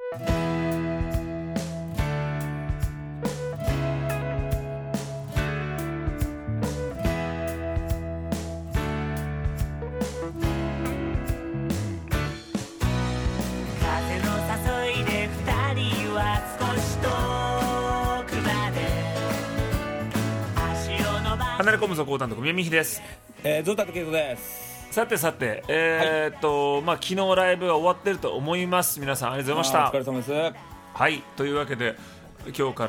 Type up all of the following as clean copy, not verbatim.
離れ込むぞ講談と小宮美です。 ゾータとケイトです。 さて、昨日ライブが終わってると思います。皆さんありがとうございました。 お疲れ様です。 はい、というわけで今日から、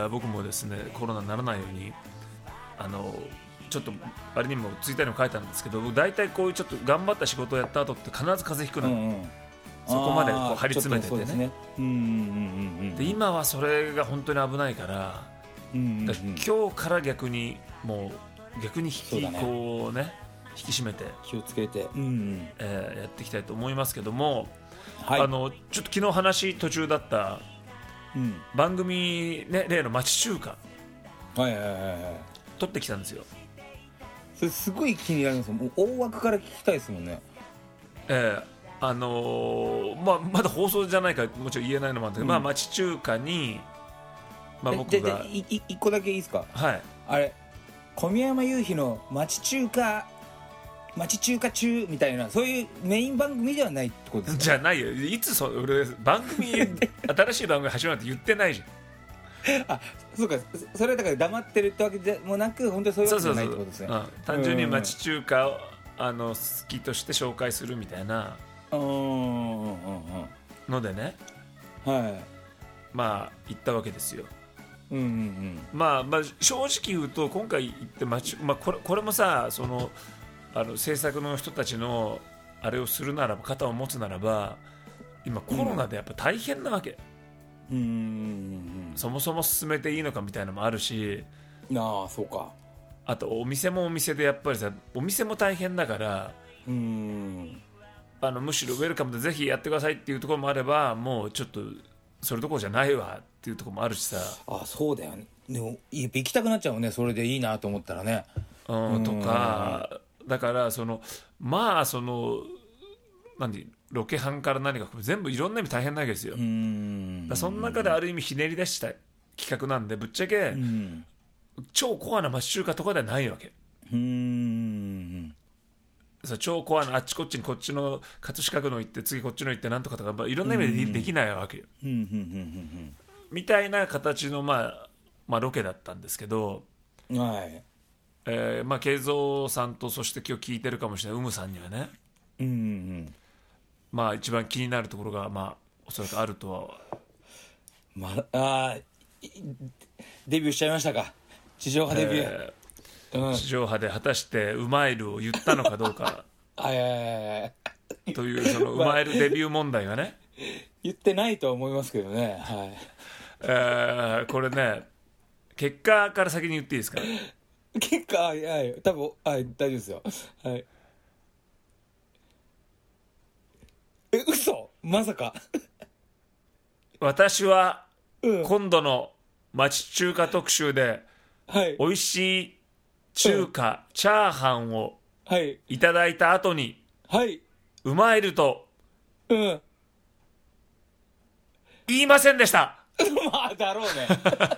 僕もですねコロナにならないようにちょっとあれにもツイッターにも書いたんですけど、僕大体こういうちょっと頑張った仕事をやった後って必ず風邪ひくの、そこまでこう張り詰めててね。で今はそれが本当に危ないから、今日から逆にもう逆にこうね引き締めて気をつけて、 やっていきたいと思いますけども、 はい、 ちょっと昨日話途中だった、番組ね、例の町中華、撮ってきたんですよ。 それすごい気になります。もう大枠から聞きたいですもんね。 まだ放送じゃないからもちろん言えないのもあるんだけど、町中華に、僕が一個だけいいですか。 はい、あれ小宮山雄飛の町中華中みたいな、そういうメイン番組ではないってことですか。 じゃないよ。いつ俺番組新しい番組始まるって言ってないじゃん。 そうか、それだから黙ってるってわけでもなく、本当にそういうわけじゃないってことですね。 単純に町中華を好きとして紹介するみたいなのでね、言ったわけですよ。正直言うと今回言ってこれもさ、制作の人たちのあれをするならば、肩を持つならば、今コロナでやっぱ大変なわけ。そもそも進めていいのかみたいなのもあるし、 そうか。 あとお店もお店でやっぱりさ、お店も大変だから、むしろウェルカムでぜひやってくださいっていうところもあれば、もうちょっとそれどころじゃないわっていうところもあるしさ。 そうだよね。でも行きたくなっちゃうね、それでいいなと思ったらね。 とかだからロケハンから何か全部いろんな意味大変なわけですよ。その中である意味ひねり出した企画なんで、ぶっちゃけ、超コアな町中華とかではないわけ。超コアなあっちこっちに、こっちの葛飾区の行って次こっちの行ってなんとかとか、いろんな意味でできないわけよ。みたいな形のロケだったんですけど、慶三さんと、そして今日聞いてるかもしれないウムさんにはね、一番気になるところがおそらくあるとは。 デビューしちゃいましたか。地上波デビュー、 地上波で果たしてうまいるを言ったのかどうかというそのうまいるデビュー問題がね、 言ってないとは思いますけどね。 これね、結果から先に言っていいですか。 結果多分大丈夫ですよ。嘘、まさか。 私は今度の町中華特集で、美味しい中華、チャーハンをいただいた後に、うまいると言いませんでした。 だろうね。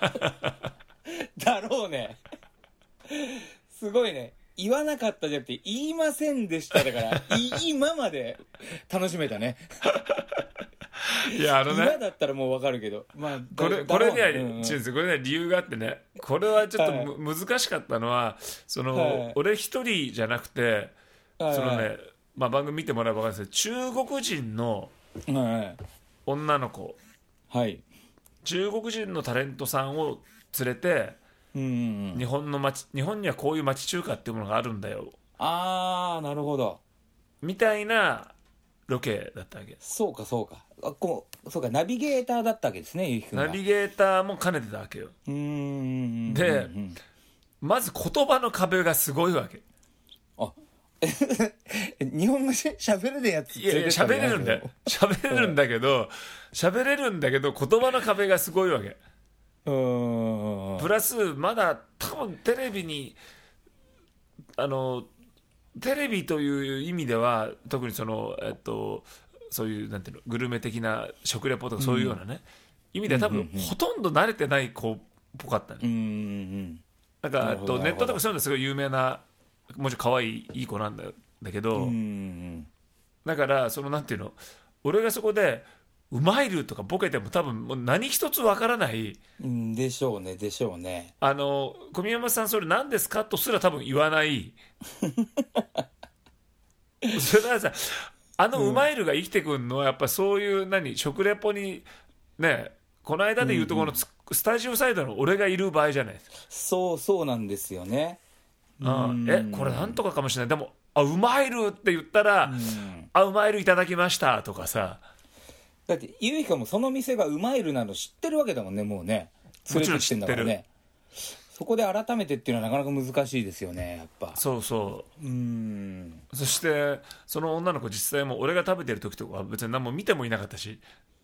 だろうね。すごいね。言わなかったじゃなくて言いませんでしただから今まで楽しめたね。 いや今だったらもう分かるけど、 これには理由があってね。これはちょっと、難しかったのは、俺一人じゃなくて、番組見てもらえば分かるんですけど、中国人の女の子、中国人のタレントさんを連れて、日本にはこういう町中華っていうものがあるんだよ、 なるほど、 みたいなロケだったわけ。 そうかナビゲーターだったわけですね、ゆうきくんが。 ナビゲーターも兼ねてたわけよ。で、まず言葉の壁がすごいわけ。 日本語喋れるやつ。 いや喋れるんだよ。喋れるんだけど言葉の壁がすごいわけ。プラスまだ多分テレビという意味では、特にそういうなんていうのグルメ的な食レポとかそういうようなね、意味では多分、ほとんど慣れてない子っぽかったね、なんかネットとかそういうのすごい有名なもちろん可愛いいい子なんだけど、だからそのなんていうの俺がそこでうまいるとかボケても多分もう何一つわからない、 でしょうねでしょうね。 小宮山さんそれ何ですかとすら多分言わないそれからさうまいるが生きてくるのはやっぱそういう食レポにね、この間で言うとこのスタジオサイドの俺がいる場合じゃないですか。 そうなんですよね。 これなんとかかもしれない、でもうまいるって言ったら、うまいるいただきましたとかさ、 だってゆいかもその店がうまいるなの知ってるわけだもんね、もうね連れてきてんだからね。そこで改めてっていうのはなかなか難しいですよね、やっぱ。 そうそしてその女の子実際も俺が食べてる時とかは別に何も見てもいなかったし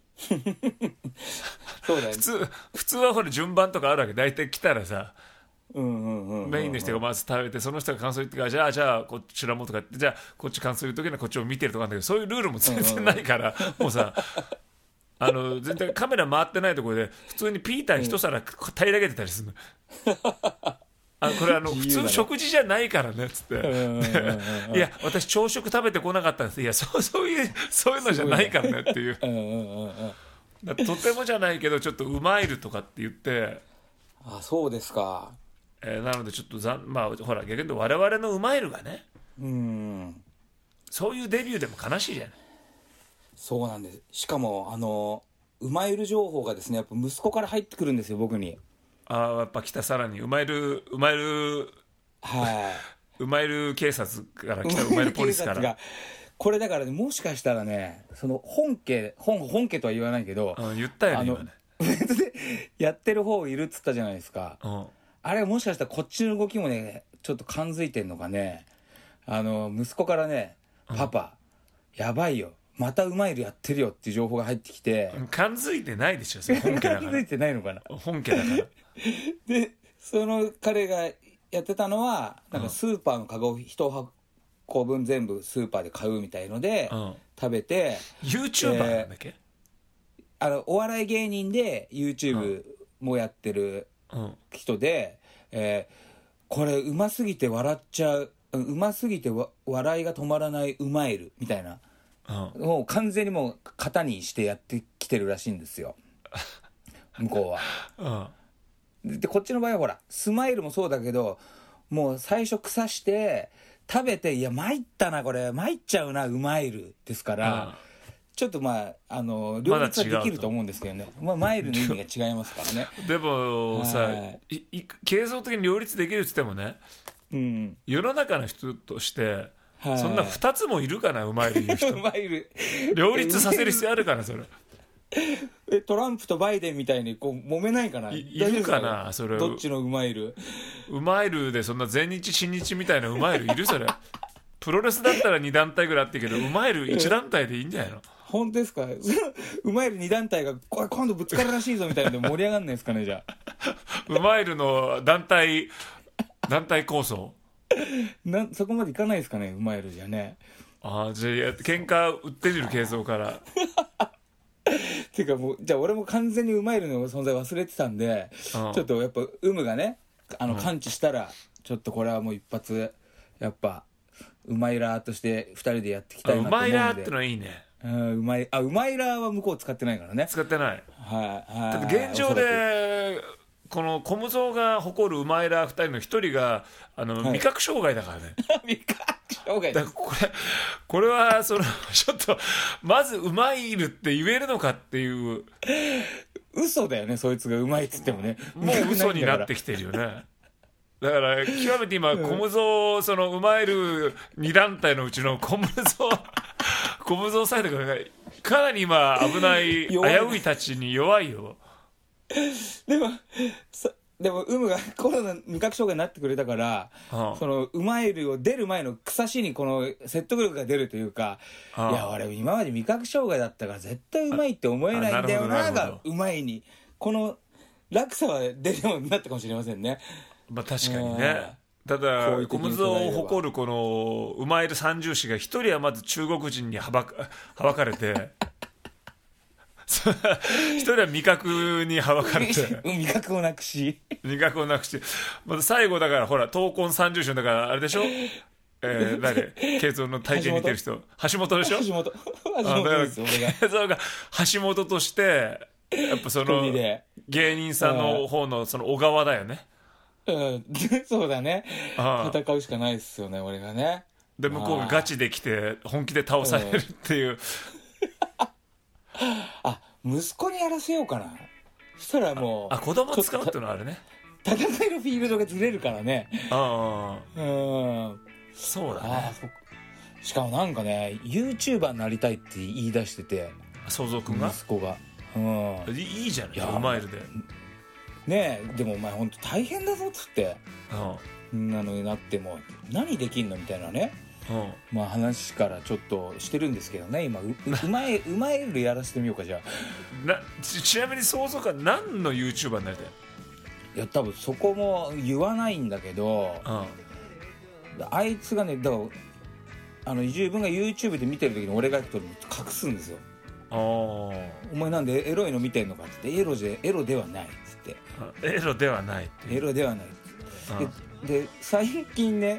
そうだよね。 普通はほら順番とかあるわけ、大体来たらさメインの人がまず食べてその人が感想言ってからじゃあこちらもとかってじゃあこっち感想言う時にはこっちを見てるとかあるんだけど、そういうルールも全然ないから、もうさ全然カメラ回ってないところで普通にピーター一皿平らげてたりするのこれ普通食事じゃないからねっつって、いや私朝食食べてこなかったんです、いやそういうのじゃないからねっていうとてもじゃないけどちょっとうまいるとかって言って、 そうですか。 なのでちょっとほら逆に言うと我々のうまいるがね、そういうデビューでも悲しいじゃない。 そうなんです。しかもうまいる情報がですねやっぱ息子から入ってくるんですよ、僕に。 やっぱ来た、さらにうまいるうまいる警察から来た、うまいるポリスからこれだからね、もしかしたらねその本家とは言わないけど、 言ったよね今ねやってる方いるっつったじゃないですか、あれもしかしたらこっちの動きもねちょっと感づいてんのかね。息子からね、パパやばいよまたうまいるやってるよっていう情報が入ってきて、 感づいてないでしょ、それ本家だから感づいてないのかな、 本家だからでその彼がやってたのはなんかスーパーのカゴ1箱分全部スーパーで買うみたいので、食べて YouTuber なんだっけ、 お笑い芸人で YouTube もやってる人で、これうますぎて笑っちゃう、うますぎて笑いが止まらないうまいるみたいな、もう完全にもう型にしてやってきてるらしいんですよ向こうは、でこっちの場合はほらスマイルもそうだけど、もう最初腐して食べて、いや参ったなこれ参っちゃうなうまいるですから、ちょっと両立はできると思うんですけどね、マイルの意味が違いますからねでもさ、継続的に両立できるって言ってもね、世の中の人としてそんな2つもいるかな、うまいる言う人うまいる両立させる必要あるかな、それトランプとバイデンみたいにこう揉めないかな、 いるかな、それどっちのうまいるでそんな全日新日みたいなうまいるいるそれプロレスだったら2団体ぐらいあってるけど、うまいる1団体でいいんじゃないの。 本当ですかうまいる2団体が今度ぶつかるらしいぞみたいなので盛り上がんないですかね、じゃあうまいるの団体構想そこまでいかないですかね、うまいるじゃね。 じゃあ喧嘩売ってみる、継続からっていうかもうじゃあ俺も完全にうまいるの存在忘れてたんで、ちょっとやっぱがね感知したらちょっとこれはもう一発やっぱうまいらーとして2人でやっていきたいなと思うんで。 うまいらーってのはいいね。 うまいらーは向こう使ってないからね。 使ってない。 だって現状でこのコムゾーが誇るうまいらー2人の1人が味覚障害だからね味覚障害だからこれはちょっとまずうまいるって言えるのかっていう嘘だよね、そいつがうまいっつってもね。 もう嘘になってきてるよね。だから極めて今コムゾーそのうまいる2団体のうちのコムゾーサイドがかなり今危ない危うい立ちに弱いよ。 でもがコロナ味覚障害になってくれたから、そのうまいるを出る前の草しにこの説得力が出るというか、いや俺今まで味覚障害だったから絶対うまいって思えないんだよながうまいに、この落差は出るようになったかもしれませんね。 確かにね。 ただ好意的小麦に捉えればを誇るこのウマイル三重士が一人はまず中国人にはばかれて一人は味覚にはばかれて味覚をなくし味覚をなくしてまず最後だからほら闘魂三重士だからあれでしょ誰ケイゾウの体験似てる人橋本でしょ橋本です俺がケイゾウが橋本としてやっぱその一人で芸人さんの方のその小川だよね。 うんそうだねああ戦うしかないっすよね俺がね。 で向こうがガチで来て本気で倒されるっていう、 あ息子にやらせようかな。そしたらもう子供使うってのはあるね。 戦いのフィールドがずれるからね。 ああうんそうだね。 そっか。しかもなんかね YouTuber になりたいって言い出してて想像くんが息子がいいじゃないいやウマイルで。 ねえでもお前本当大変だぞっつってうんなのになっても何できんのみたいなねうんまあ話からちょっとしてるんですけどね今うまいるやらせてみようかじゃあちなみに想像か何の YouTuber になりたい？ いや多分そこも言わないんだけどあいつがねだから自分が YouTube で見てる時に俺が言うと隠すんですよ。お前なんでエロいの見てんのかって言ってエロではないっつってエロではないっていうエロではないで最近ね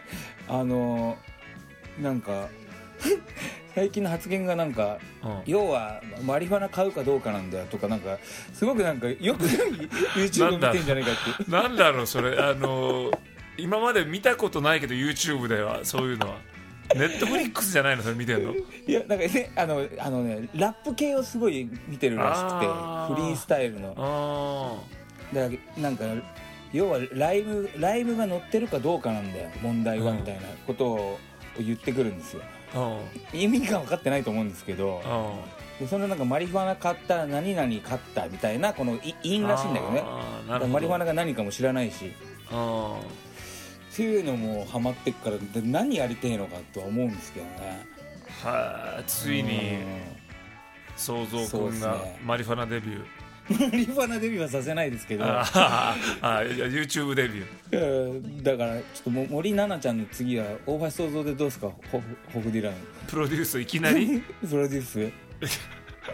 なんか最近の発言がなんか、要はマリファナ買うかどうかなんだよとかなんかすごくなんかよくない YouTube 見てんじゃないかってなんだろうそれ今まで見たことないけど YouTube ではそういうのはネットフリックスじゃないのそれ見てんの？ いやなんかねねラップ系をすごい見てるらしくてフリースタイルのだからなんか要はライブが乗ってるかどうかなんだよ問題はみたいなことを言ってくるんですよ。意味が分かってないと思うんですけどでそのなんかマリファナ買ったら何々買ったみたいなこの因らしいんだけどね。だからマリファナが何かも知らないしっていうのもハマってっからで何やりてえのかとは思うんですけどね。 はあついに想像くんがマリファナデビューマリファナデビューはさせないですけど YouTube デビューだからちょっと森七菜ちゃんの次は大橋想像でどうですかホフディランプロデュースいきなりプロデュース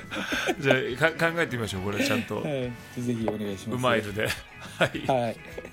じゃあ考えてみましょうこれちゃんと、 はい、ぜひお願いします。 ウマイルではい